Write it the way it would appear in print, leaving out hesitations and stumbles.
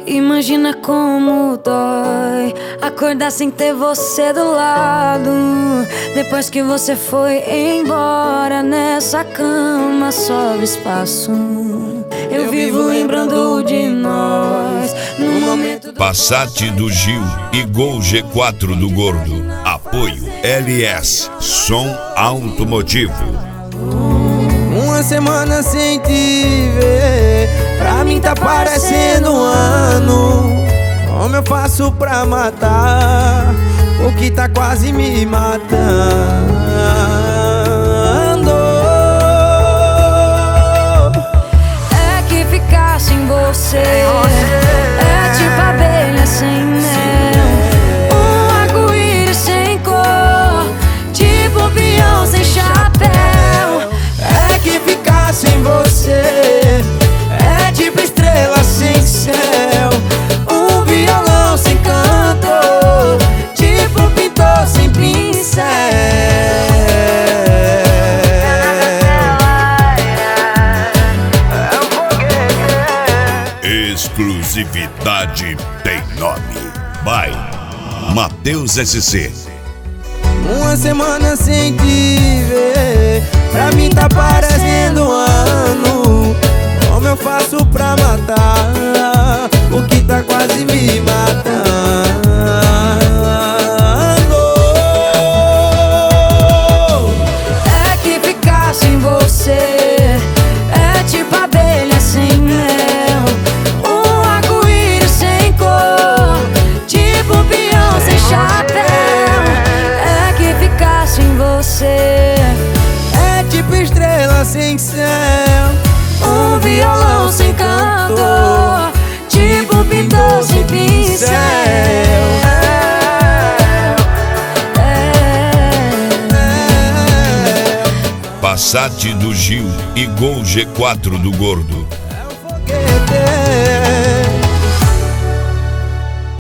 Imagina como dói acordar sem ter você do lado. Depois que você foi embora, nessa cama sobra espaço. Eu vivo lembrando de nós no momento do... Passat do Gil e Gol G4 do Gordo. Apoio LS Som Automotivo. Uma semana sem te ver, pra mim tá parecendo um ano. Como eu faço pra matar o que tá quase me matando? É que ficar sem você é tipo abelha sem mel, um arco-íris sem cor, tipo peão sem chapéu. É que ficar sem você é tipo estrela sem céu, um violão sem canto, tipo pintor sem pincel. Exclusividade tem nome. By Matheus SC. Uma semana sem te ver, pra mim tá parecendo um ano. Como eu faço pra matar o que tá quase me matando? É que ficar sem você é tipo abelha sem mel, um arco-íris sem cor, tipo peão sem chapéu. É que ficar sem você é tipo estrela sem céu, um violão sem canto, tipo pintor sem pincel. Passat do Gil e Gol G4 do Gordo. É o foguete.